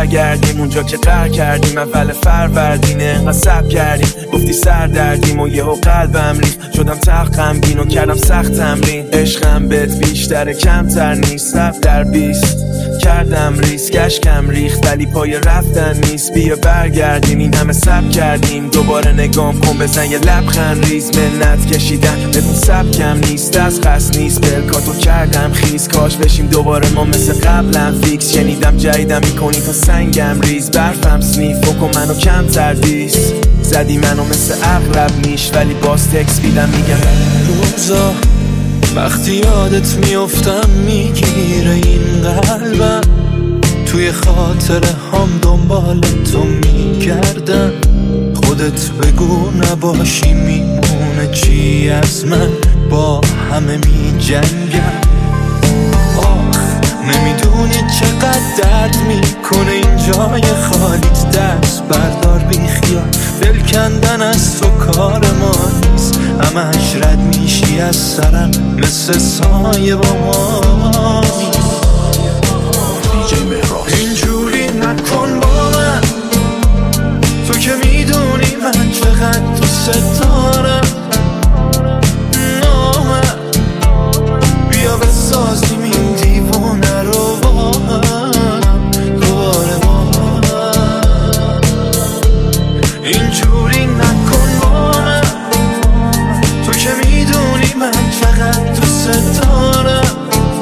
برگردیم اونجا که قرار کردیم. اول فروردینه انقدر صبر کردیم، گفتی سر دردیم و یهو قلبم ریخت. شدم تق غمگین و کردم سخت تمرین. عشقم بهت بیشتره کمتر نیست. 7/20 کردم ریسک، اشکم ریخت ولی پای رفتن نیست. بیا برگردیم، این همه صبر کردیم. دوباره نگام کن، بزن یه لبخند ریز. منت کشیدن بهتون سبکم نیست، از قصد نیست. بلکاتو کردم خیز، کاش بشیم دوباره ما مثل قبلم فیکس. شنیدم جدیدم میکنی تا سنگم ریز. برفم سنیف بکن منو کمتر دیس. زدی منو مثل اغرب میش ولی باز تکس بیدم میگم روزا وقتی یادت میافتم میگیره این قلبم. توی خاطره هم دنبال تو میگردم. خودت بگو نباشی میمونه چی از من، با همه میجنگم. نمیدونی چقدر درد میکنه این جای خالیت. دست بردار بی خیال، دل کندن از تو کار ما نیست. همش رد میشی از سرم مثل سایه با ما نیست. اینجوری نکن با من، تو که میدونی من چقدر دوست دارم. بیا بسازیم این دیوونه رو با هم دوباره با هم. اینجوری نکن با من، تو که میدونی من چقدر دوست دارم.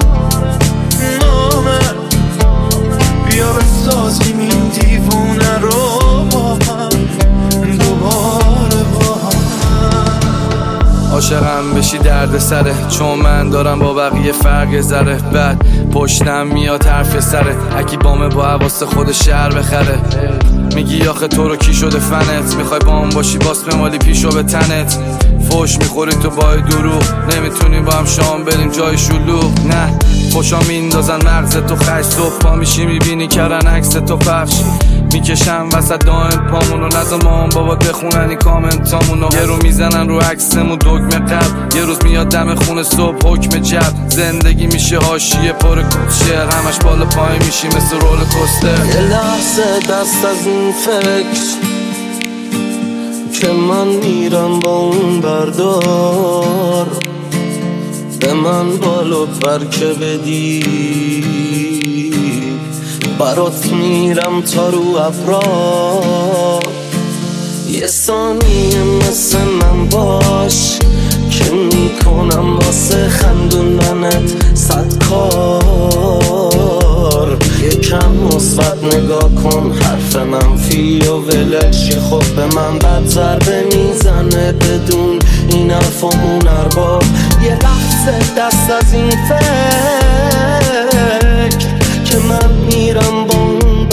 بیا بسازیم این دیوونه رو با هم دوباره با هم. عاشقم بشی درد سره، چون من دارم با بقیه فرق ذره. بعد پشتم میاد حرف سره، اکی بامه با حواس خود شهر بخره. میگی آخه تو رو کی شده فنت، میخوای بام باشی باس بمالی پیشو به تنت. فوش میخوری تو با دروغ، نمیتونیم با هم شام بریم جای شلوغ. نه خوشا میندازن مغز تو خش، صبح پا میشی میبینی کردن عکس تو پخش. میکشم وسط دائم پامونو، نزا مام بابا بخونن این کامنتامونو. یه رو میزنن رو عکسمون دگمه قلب، یه روز میاد دم خونه صبح حکم جب. زندگی میشه حاشیه پر کوچر، همش بالا پای میشی مثل رول کوستر. یه لحظه دست از این فکر که من میرم با اون بردار. به من بالو پر که بدی، برات میرم تا رو ابرار. یه ثانیه مثل من باش که میکنم واسه خندوندنت 100 کار. یکم مثبت نگاه کن، حرف منفی و ولش. خب به من بد ضربه میزنه بدون این حرف و اون ارباب. یه لحظه دست از این فکر که من میرم با اون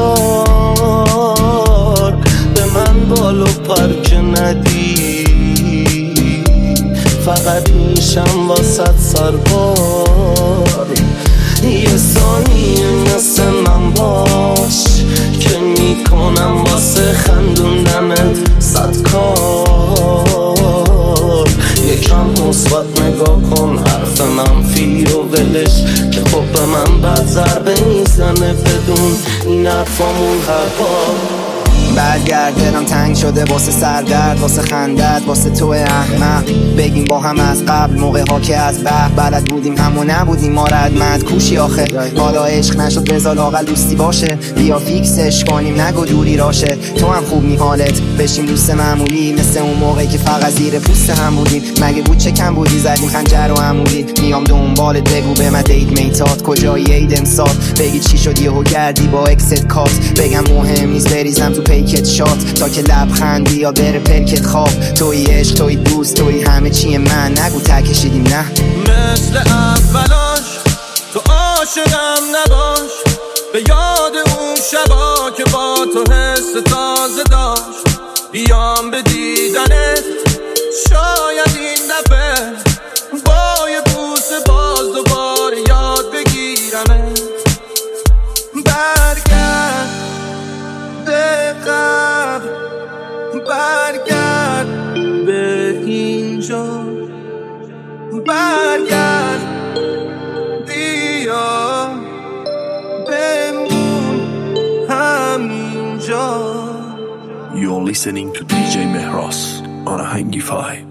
بردار. به من بالو پر که ندی، فقط میشم واسط سربار. یه ثانیه مثل من باش که میکنم واسه خندوندنت 100 کار. یکم مثبت نگاه کن، حرف منفی رو ولش. که خب به من بد ضربه میزنه بدون این حرفامون هر بار. برگرد دلم تنگ شده واسه سردرد، واسه خندت، واسه تو احمق. بگیم با هم از قبل موقع ها که از بح بلد بودیم همو نبودیم ما ردمند کوشی. آخه حالا عشق نشد بذار لااقل دوستی باشه. بیا فیکسش کنیم نگو دوری راشه. تو هم خوب می حالت بشیم دوست معمولی، مثل اون موقعی که فقط زیر پوست هم بودیم. مگه بود چه کم بودی زدیم خنجر و عمودی. میام دنبالت بگو به من دیت میتات کجایی عید امسال. بگی چی شد یهو گردی با اکست کات. بگم مهم نیست بریزم تو پیکت شات تا که لبخندی یا بره پلکت خواب. توی عشق توی دوست توی همه چی من، نگو تکشیدیم نه مثل اولاش. تو عاشقم نباش، به یاد اون شبا که با تو حس تازه داشت. بیام به دیدنت شاید این دفعه با یه بوسه باز دوباره یاد بگیرمت. برگرد به قبل، برگرد به اینجا. برگرد بیا بمون You're listening to DJ Mehras on Ahangi 5.